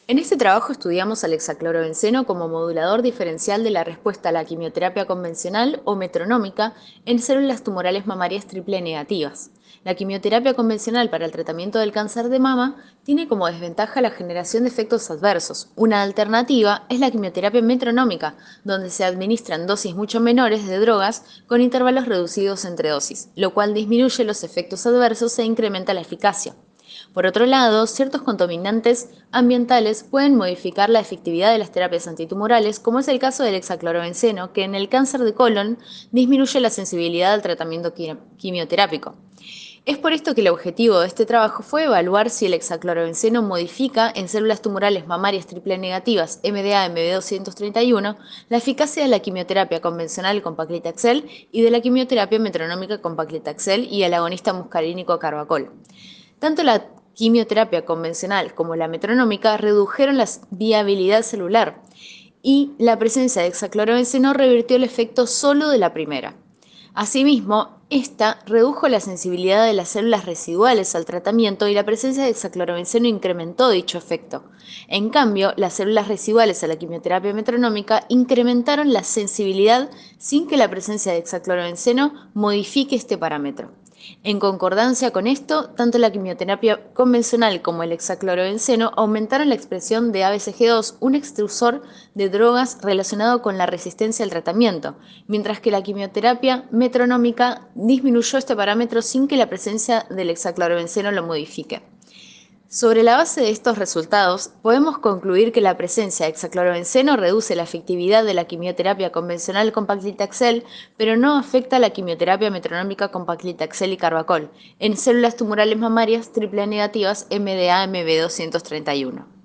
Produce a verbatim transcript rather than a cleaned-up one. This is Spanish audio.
En este trabajo estudiamos al hexaclorobenceno como modulador diferencial de la respuesta a la quimioterapia convencional o metronómica en células tumorales mamarias triple negativas. La quimioterapia convencional para el tratamiento del cáncer de mama tiene como desventaja la generación de efectos adversos. Una alternativa es la quimioterapia metronómica, donde se administran dosis mucho menores de drogas con intervalos reducidos entre dosis, lo cual disminuye los efectos adversos e incrementa la eficacia. Por otro lado, ciertos contaminantes ambientales pueden modificar la efectividad de las terapias antitumorales, como es el caso del hexaclorobenceno, que en el cáncer de colon disminuye la sensibilidad al tratamiento quimioterápico. Es por esto que el objetivo de este trabajo fue evaluar si el hexaclorobenceno modifica en células tumorales mamarias triple negativas M D A M B doscientos treinta y uno la eficacia de la quimioterapia convencional con paclitaxel y de la quimioterapia metronómica con paclitaxel y el agonista muscarínico carbacol. Tanto la quimioterapia convencional como la metronómica redujeron la viabilidad celular y la presencia de hexaclorobenceno revirtió el efecto solo de la primera. Asimismo, esta redujo la sensibilidad de las células residuales al tratamiento y la presencia de hexaclorobenceno incrementó dicho efecto. En cambio, las células residuales a la quimioterapia metronómica incrementaron la sensibilidad sin que la presencia de hexaclorobenceno modifique este parámetro. En concordancia con esto, tanto la quimioterapia convencional como el hexaclorobenceno aumentaron la expresión de A B C G dos, un extrusor de drogas relacionado con la resistencia al tratamiento, mientras que la quimioterapia metronómica disminuyó este parámetro sin que la presencia del hexaclorobenceno lo modifique. Sobre la base de estos resultados, podemos concluir que la presencia de hexaclorobenceno reduce la efectividad de la quimioterapia convencional con paclitaxel, pero no afecta a la quimioterapia metronómica con paclitaxel y carbacol en células tumorales mamarias triple negativas M D A M B doscientos treinta y uno.